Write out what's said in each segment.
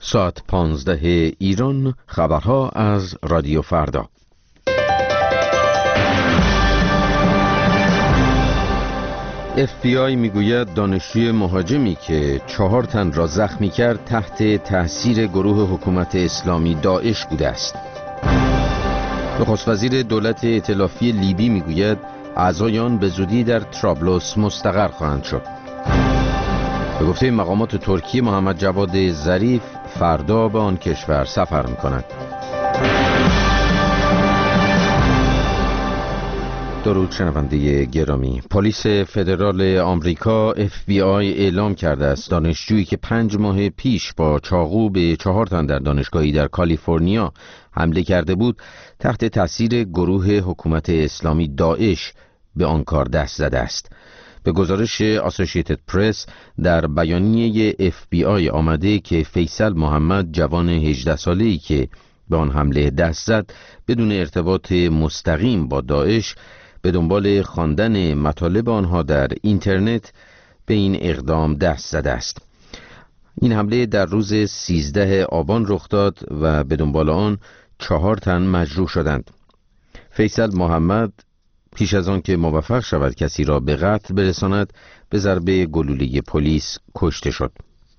ساعت 15 ایران، خبرها از رادیو فردا. FBI میگوید دانشجوی مهاجمی که 4 تن را زخمی کرد تحت تأثیر گروه حکومت اسلامی داعش بوده است. نخست وزیر دولت ائتلافی لیبی میگوید اعضای آن به زودی در طرابلس مستقر خواهند شد. به گفته مقامات ترکیه محمد جواد ظریف فردا به آن کشور سفر می‌کند. درود شنونده گرامی. پلیس فدرال آمریکا FBI اعلام کرده است دانشجویی که 5 ماه پیش با چاقو به 4 تن در دانشگاهی در کالیفرنیا حمله کرده بود تحت تاثیر گروه حکومت اسلامی داعش به آن کار دست زده است. به گزارش آسوشییتد پرس در بیانیه FBI آمده که فیصل محمد جوان 18 ساله‌ای که به آن حمله دست زد بدون ارتباط مستقیم با داعش به دنبال خواندن مطالب آنها در اینترنت به این اقدام دست زده است. این حمله در روز 13 آبان رخ داد و به دنبال آن 4 تن مجروح شدند. فیصل محمد پیش از آن که موفق شود کسی را به قتل برساند به ضربه گلوله پلیس کشته شد.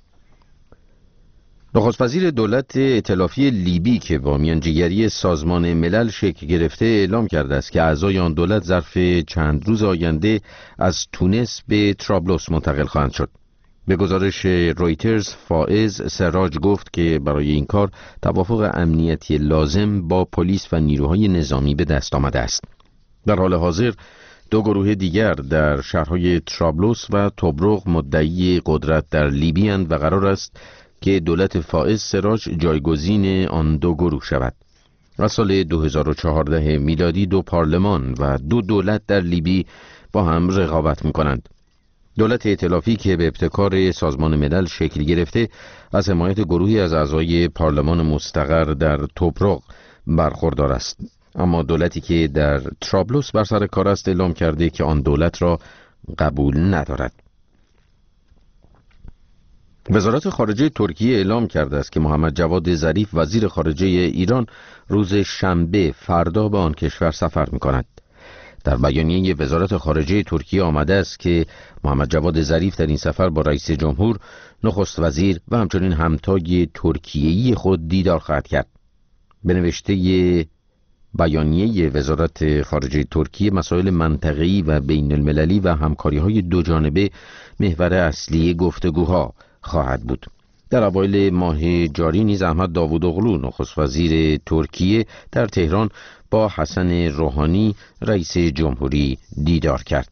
نخست وزیر دولت ائتلافی لیبی که با میانجیگری سازمان ملل شکل گرفته اعلام کرده است که اعضای آن دولت ظرف چند روز آینده از تونس به طرابلس منتقل خواهند شد. به گزارش رویترز فائز سراج گفت که برای این کار توافق امنیتی لازم با پلیس و نیروهای نظامی به دست آمده است. در حال حاضر 2 گروه دیگر در شهرهای طرابلس و توبروق مدعی قدرت در لیبی اند و قرار است که دولت فائز سراج جایگزین آن 2 گروه شود. از سال 2014 میلادی 2 پارلمان و 2 دولت در لیبی با هم رقابت می‌کنند. دولت ائتلافی که به ابتکار سازمان ملل شکل گرفته از حمایت گروهی از اعضای پارلمان مستقر در توبروق برخوردار است، اما دولتی که در طرابلس بر سر کار است اعلام کرده که آن دولت را قبول ندارد. وزارت خارجه ترکیه اعلام کرده است که محمد جواد ظریف وزیر خارجه ایران روز شنبه فردا به آن کشور سفر می‌کند. در بیانیه وزارت خارجه ترکیه آمده است که محمد جواد ظریف در این سفر با رئیس جمهور، نخست وزیر و همچنین همتای ترکیه‌ای خود دیدار خواهد کرد. به نوشته بیانیه وزارت خارجه ترکیه مسائل منطقه‌ای و بین المللی و همکاری‌های 2 جانبه محور اصلی گفتگوها خواهد بود. در اوایل ماه جاری نیز احمد داوودوغلو نخست وزیر ترکیه در تهران با حسن روحانی رئیس جمهوری دیدار کرد.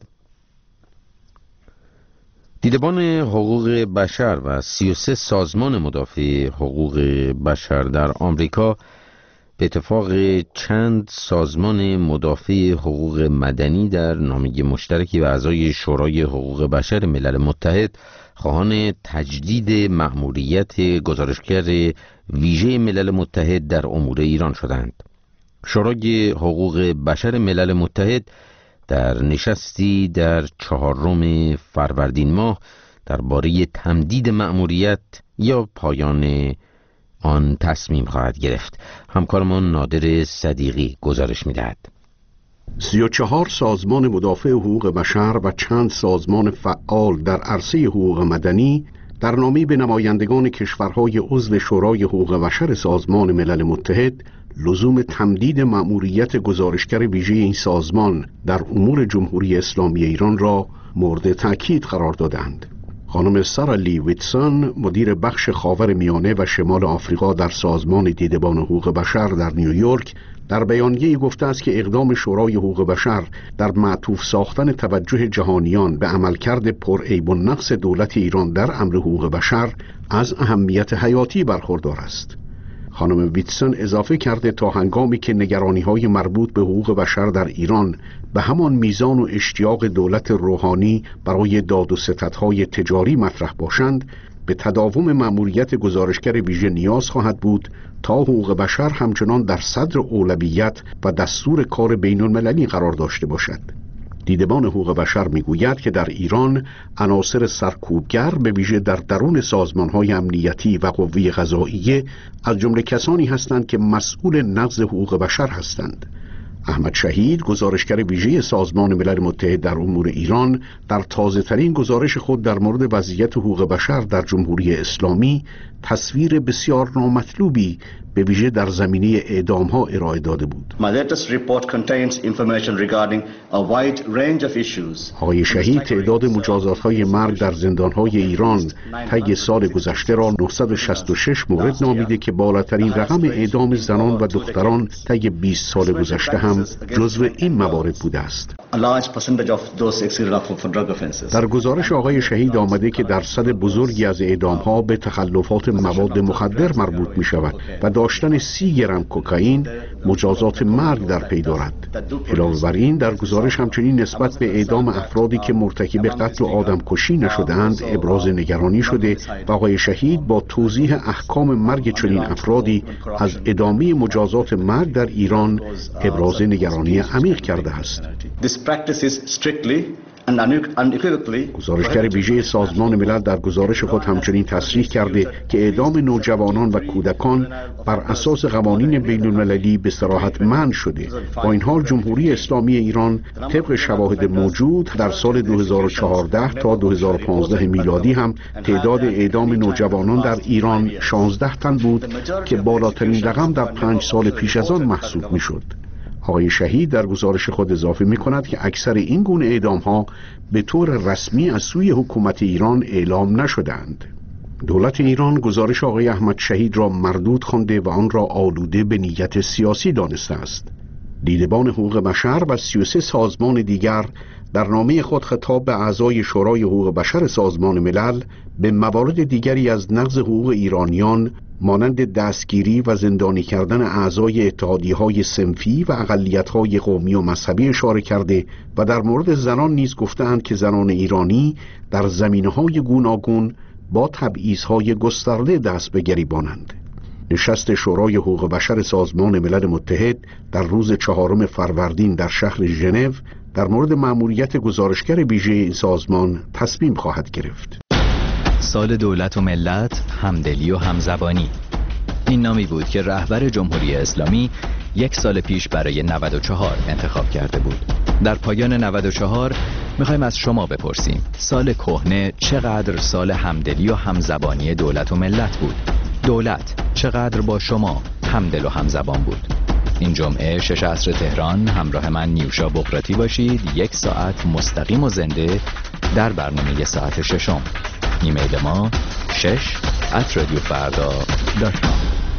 دیدبان حقوق بشر و 33 سازمان مدافع حقوق بشر در آمریکا به اتفاق چند سازمان مدافع حقوق مدنی در نامه مشترکی و اعضای شورای حقوق بشر ملل متحد خواهان تجدید مأموریت گزارشگر ویژه ملل متحد در امور ایران شدند. شورای حقوق بشر ملل متحد در نشستی در 4 فروردین ماه درباره تمدید مأموریت یا پایان آن تصمیم خواهد گرفت. همکارمان نادر صدیقی گزارش می‌دهد. 34 سازمان مدافع حقوق بشر و چند سازمان فعال در عرصه حقوق مدنی در نامه‌ای به نمایندگان کشورهای عضو شورای حقوق بشر سازمان ملل متحد لزوم تمدید مأموریت گزارشگر ویژه این سازمان در امور جمهوری اسلامی ایران را مورد تأکید قرار دادند. خانم سارا لی ویتسون مدیر بخش خاور میانه و شمال آفریقا در سازمان دیدبان حقوق بشر در نیویورک در بیانیه‌ای گفته است که اقدام شورای حقوق بشر در معطوف ساختن توجه جهانیان به عملکرد پرعیب النقص دولت ایران در امر حقوق بشر از اهمیت حیاتی برخوردار است. خانم ویتسون اضافه کرده تا هنگامی که نگرانی‌های مربوط به حقوق بشر در ایران به همان میزان و اشتیاق دولت روحانی برای داد و ستدهای تجاری مطرح باشند، به تداوم مأموریت گزارشگر ویژه نیاز خواهد بود تا حقوق بشر همچنان در صدر اولویت و دستور کار بین المللی قرار داشته باشد. دیدبان حقوق بشر میگوید که در ایران عناصر سرکوبگر به ویژه در درون سازمان‌های امنیتی و قوه قضاییه از جمله کسانی هستند که مسئول نقض حقوق بشر هستند. احمد شهید، گزارشگر ویژه سازمان ملل متحد در امور ایران، در تازه‌ترین گزارش خود در مورد وضعیت حقوق بشر در جمهوری اسلامی تصویر بسیار نامطلوبی به ویژه در زمینه اعدام‌ها ارائه داده بود. آقای شهید تعداد مجازات‌های مرگ در زندان‌های ایران طی سال گذشته را 966 مورد نامیده که بالاترین رقم اعدام زنان و دختران طی 20 سال گذشته هم جزو این موارد بوده است. در گزارش آقای شهید آمده که درصد بزرگی از اعدام‌ها به تخلفات مواد مخدر مربوط می‌شود و داشتن 30 گرم کوکائین مجازات مرگ در پی دارد. علاوه بر این در گزارش همچنین نسبت به اعدام افرادی که مرتکب قتل و آدمکشی نشده‌اند ابراز نگرانی شده و آقای شهید با توضیح احکام مرگ چنین افرادی از ادامه مجازات مرگ در ایران ابراز نگرانی عمیق کرده است. گزارشگر ویژه سازمان ملل در گزارش خود همچنین تصریح کرده که اعدام نوجوانان و کودکان بر اساس قوانین بین المللی به صراحت منع شده. با این حال جمهوری اسلامی ایران طبق شواهد موجود در سال 2014 تا 2015 میلادی هم تعداد اعدام نوجوانان در ایران 16 تن بود که بالاترین رقم در 5 سال پیش از آن محسوب میشد. آقای شهید در گزارش خود اضافه می کند که اکثر این گونه اعدام‌ها به طور رسمی از سوی حکومت ایران اعلام نشدند. دولت ایران گزارش آقای احمد شهید را مردود خوانده و آن را آلوده به نیت سیاسی دانسته است. دیدبان حقوق بشر و 33 سازمان دیگر در نامه خود خطاب به اعضای شورای حقوق بشر سازمان ملل به موارد دیگری از نقض حقوق ایرانیان مانند دستگیری و زندانی کردن اعضای اتحادیه‌های صنفی و اقلیت‌های قومی و مذهبی اشاره کرده و در مورد زنان نیز گفتند که زنان ایرانی در زمینه‌های گوناگون با تبعیض‌های گسترده دست به گریبانند. نشست شورای حقوق بشر سازمان ملل متحد در روز 4 فروردین در شهر ژنو در مورد مأموریت گزارشگر ویژه این سازمان تصمیم خواهد گرفت. سال دولت و ملت، همدلی و همزبانی. این نامی بود که رهبر جمهوری اسلامی 1 سال پیش برای 94 انتخاب کرده بود. در پایان 94 میخوایم از شما بپرسیم سال کهنه چقدر سال همدلی و همزبانی دولت و ملت بود؟ دولت چقدر با شما همدل و همزبان بود؟ این جمعه 6 عصر تهران همراه من نیوشا بقراتی باشید. 1 ساعت مستقیم و زنده در برنامه ساعت 6. ایمیل ما 6@radiofarda.com.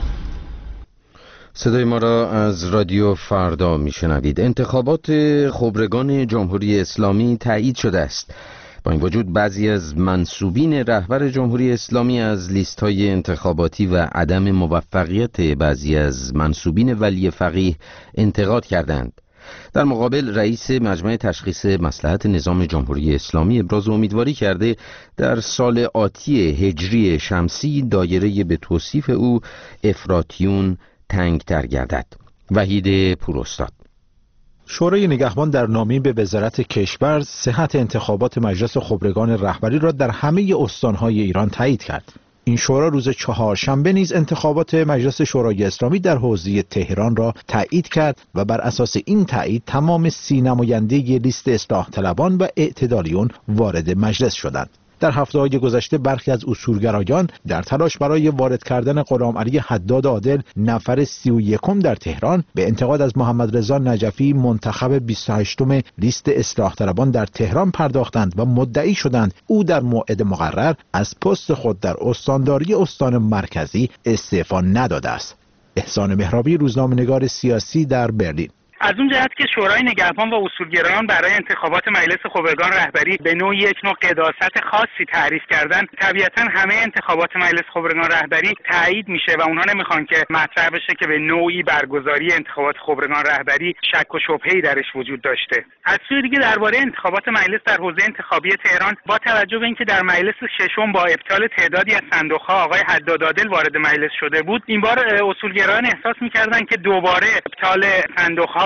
صدای ما را از رادیو فردا میشنوید. انتخابات خبرگان جمهوری اسلامی تایید شده است. با این وجود بعضی از منسوبین رهبر جمهوری اسلامی از لیست‌های انتخاباتی و عدم موفقیت بعضی از منسوبین ولی فقیه انتقاد کردند. در مقابل رئیس مجمع تشخیص مصلحت نظام جمهوری اسلامی ابراز امیدواری کرده در سال آتی هجری شمسی دایره به توصیف او افراطیون تنگ‌تر گردد. وحید پوراستاد. شورای نگهبان در نامه‌ای به وزارت کشور صحت انتخابات مجلس خبرگان رهبری را در همه استان‌های ایران تایید کرد. این شورا روز 4 شنبه نیز انتخابات مجلس شورای اسلامی در حوزه تهران را تایید کرد و بر اساس این تایید تمام 30 نماینده لیست اصلاح طلبان و اعتدالیون وارد مجلس شدند. در هفته‌های گذشته برخی از اصولگرایان در تلاش برای وارد کردن غلام علی حداد عادل نفر 31 در تهران به انتقاد از محمد رضا نجفی منتخب 28م لیست اصلاح طلبان در تهران پرداختند و مدعی شدند او در موعد مقرر از پست خود در استانداری استان مرکزی استعفا نداده است. احسان مهرابی، روزنامه‌نگار سیاسی در برلین. از اون جهت که شورای نگهبان و اصولگرایان برای انتخابات مجلس خبرگان رهبری به نوعی یک نوع قداست خاصی تعریف کردن، طبیعتا همه انتخابات مجلس خبرگان رهبری تایید میشه و اونها نمیخوان که مطرح بشه که به نوعی برگزاری انتخابات خبرگان رهبری شک و شبهه‌ای درش وجود داشته. از سوی دیگه درباره انتخابات مجلس در حوزه انتخابی تهران با توجه به اینکه در مجلس ششم با ابطال تعدادی از صندوق‌ها آقای حداد عادل وارد مجلس شده بود، این بار اصولگرایان احساس می‌کردن که دوباره ابطال صندوق‌ها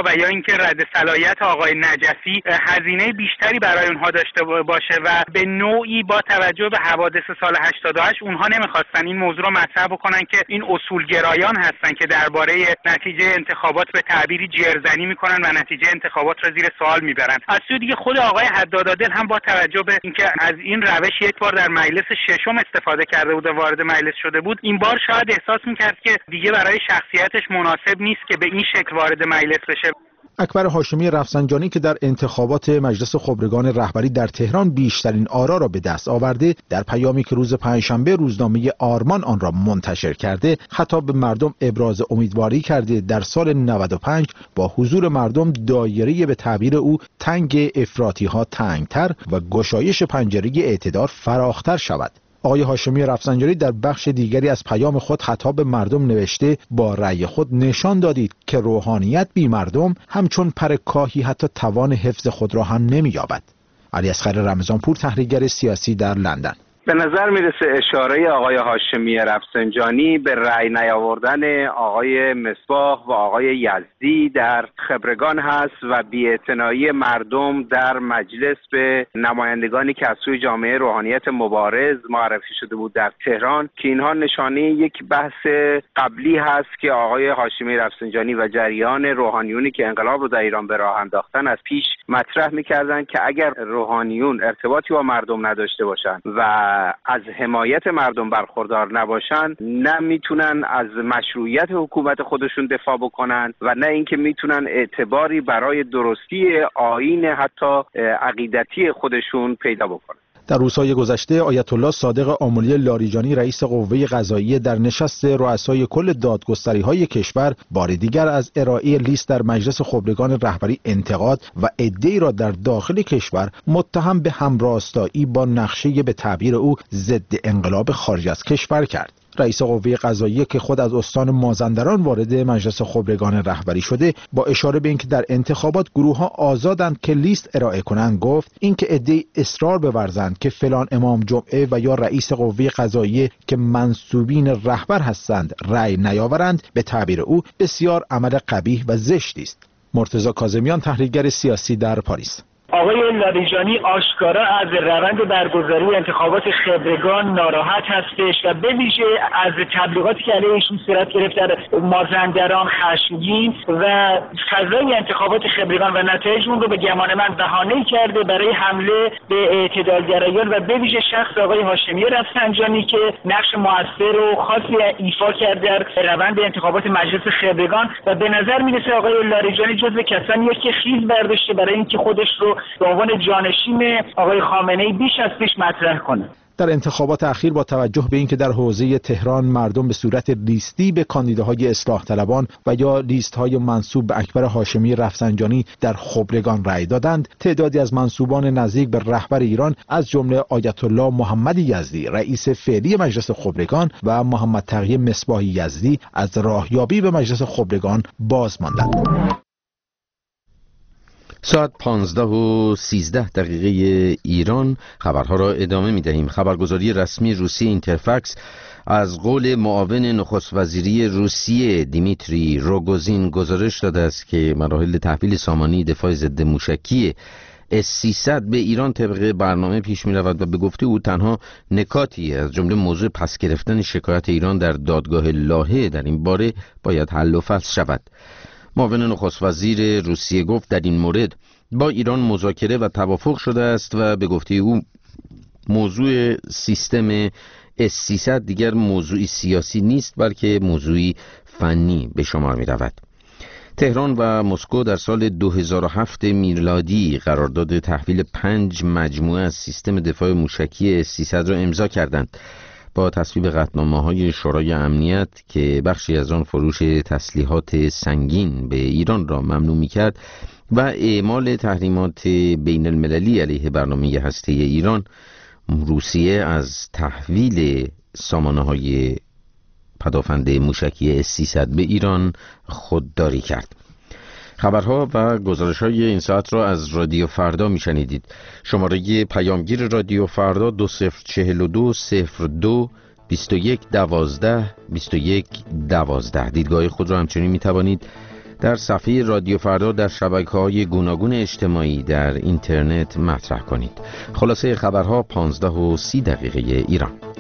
ها و یا اینکه رد صلاحیت آقای نجفی هزینه بیشتری برای اونها داشته باشه و به نوعی با توجه به حوادث سال 88 اونها نمیخواستن این موضوع رو مطرح بکنن که این اصولگرایان هستن که درباره نتیجه انتخابات به تعبیری جرزنی میکنن و نتیجه انتخابات رو زیر سوال میبرن. از سوی دیگه خود آقای حدادادل هم با توجه به اینکه از این روش یک بار در مجلس ششم استفاده کرده بود و وارد مجلس شده بود، این بار شاید احساس میکرد که دیگه برای شخصیتش مناسب نیست که به این شکل وارد مجلس بشه. اکبر هاشمی رفسنجانی که در انتخابات مجلس خبرگان رهبری در تهران بیشترین آرا را به دست آورده، در پیامی که روز پنجشنبه روزنامه آرمان آن را منتشر کرده، خطاب به مردم ابراز امیدواری کرده در سال 95 با حضور مردم دایره به تعبیر او تنگ افراطی‌ها تنگتر و گشایش پنجره اعتدار فراختر شود. آقای هاشمی رفسنجانی در بخش دیگری از پیام خود خطاب به مردم نوشته: با رأی خود نشان دادید که روحانیت بی مردم همچون پر کاهی حتی توان حفظ خود را هم نمی‌یابد. علیاصغر رمضانپور، تحلیلگر سیاسی در لندن. به نظر میرسه اشاره آقای هاشمی رفسنجانی به رأی نیاوردن آقای مصباح و آقای یزدی در خبرگان هست و بی‌اعتنایی مردم در مجلس به نمایندگانی که از سوی جامعه روحانیت مبارز معرفی شده بود در تهران، که اینها نشانه یک بحث قبلی هست که آقای هاشمی رفسنجانی و جریان روحانیونی که انقلاب رو در ایران به راه انداختن از پیش مطرح می‌کردند که اگر روحانیون ارتباطی با مردم نداشته باشند و از حمایت مردم برخوردار نباشن، نه میتونن از مشروعیت حکومت خودشون دفاع بکنن و نه اینکه میتونن اعتباری برای درستی آیین حتی عقیدتی خودشون پیدا بکنن. در روزهای گذشته آیت الله صادق آملی لاریجانی رئیس قوه قضاییه در نشست رؤسای کل دادگستری‌های کشور بار دیگر از ارائه لیست در مجلس خبرگان رهبری انتقاد و عده‌ای را در داخل کشور متهم به همراستایی با نقشه به تعبیر او ضد انقلاب خارج از کشور کرد. رئیس قوه قضاییه که خود از استان مازندران وارد مجلس خبرگان رهبری شده، با اشاره به اینکه در انتخابات گروه‌ها آزادند که لیست ارائه کنند، گفت اینکه عده‌ای اصرار بورزند که فلان امام جمعه و یا رئیس قوه قضاییه که منسوبین رهبر هستند رأی نیاورند، به تعبیر او بسیار عمل قبیح و زشتی است. مرتضی کاظمیان، تحلیلگر سیاسی در پاریس. آقای لاریجانی آشکارا از روند برگزاری انتخابات خبرگان ناراحت هستش و به ویژه از تبلیغاتی که علیه ایشون صورت گرفت در مازندران خشمگین و فضای انتخابات خبرگان و نتایج اون رو به گمان من بهانه کرده برای حمله به اعتدالگرایان و به ویژه شخص آقای هاشمی رفسنجانی که نقش موثر و خاصی ایفا کرد در روند انتخابات مجلس خبرگان و به نظر میرسه آقای لاریجانی جزو کسانیه که خیز برداشته برای اینکه خودش رو به عنوان جانشین آقای خامنه‌ای بیش از پیش مطرح کنه. در انتخابات اخیر با توجه به اینکه در حوزه تهران مردم به صورت لیستی به کاندیداهای اصلاح طلبان و یا لیست‌های منسوب به اکبر هاشمی رفسنجانی در خبرگان رأی دادند، تعدادی از منسوبان نزدیک به رهبر ایران از جمله آیت الله محمد یزدی رئیس فعلی مجلس خبرگان و محمد تقی مصباحی یزدی از راهیابی به مجلس خبرگان باز ماندند. ساعت 15:13 ایران خبرها را ادامه می دهیم. خبرگزاری رسمی روسیه اینترفکس از قول معاون نخست وزیری روسیه دیمیتری روگوزین گزارش داده است که مراحل تحویل سامانی دفاع ضد موشکی S-300 به ایران طبق برنامه پیش می رود و به گفته او تنها نکاتی از جمله موضوع پس گرفتن شکایت ایران در دادگاه لاهه در این باره باید حل و فصل شود. معاون نخست وزیر روسیه گفت در این مورد با ایران مذاکره و توافق شده است و به گفته او موضوع سیستم S-300 دیگر موضوعی سیاسی نیست بلکه موضوعی فنی به شمار می رود. تهران و مسکو در سال 2007 میلادی قرارداد تحویل 5 مجموعه از سیستم دفاع موشکی S-300 را امضا کردند. با تصویب قطعنامه‌های شورای امنیت که بخشی از آن فروش تسلیحات سنگین به ایران را ممنوع می‌کرد و اعمال تحریمات بین المللی علیه برنامه هسته‌ای ایران، روسیه از تحویل سامانه‌های پدافند موشکی S-300 به ایران خودداری کرد. خبرها و گزارش‌های این ساعت را از رادیو فردا می‌شنیدید. شماره پیامگیر رادیو فردا 2042 02 21 12 21 12. دیدگاه خود را همچنین می‌توانید در صفحه رادیو فردا در شبکه‌های گوناگون اجتماعی در اینترنت مطرح کنید. خلاصه خبرها 15:30 ایران.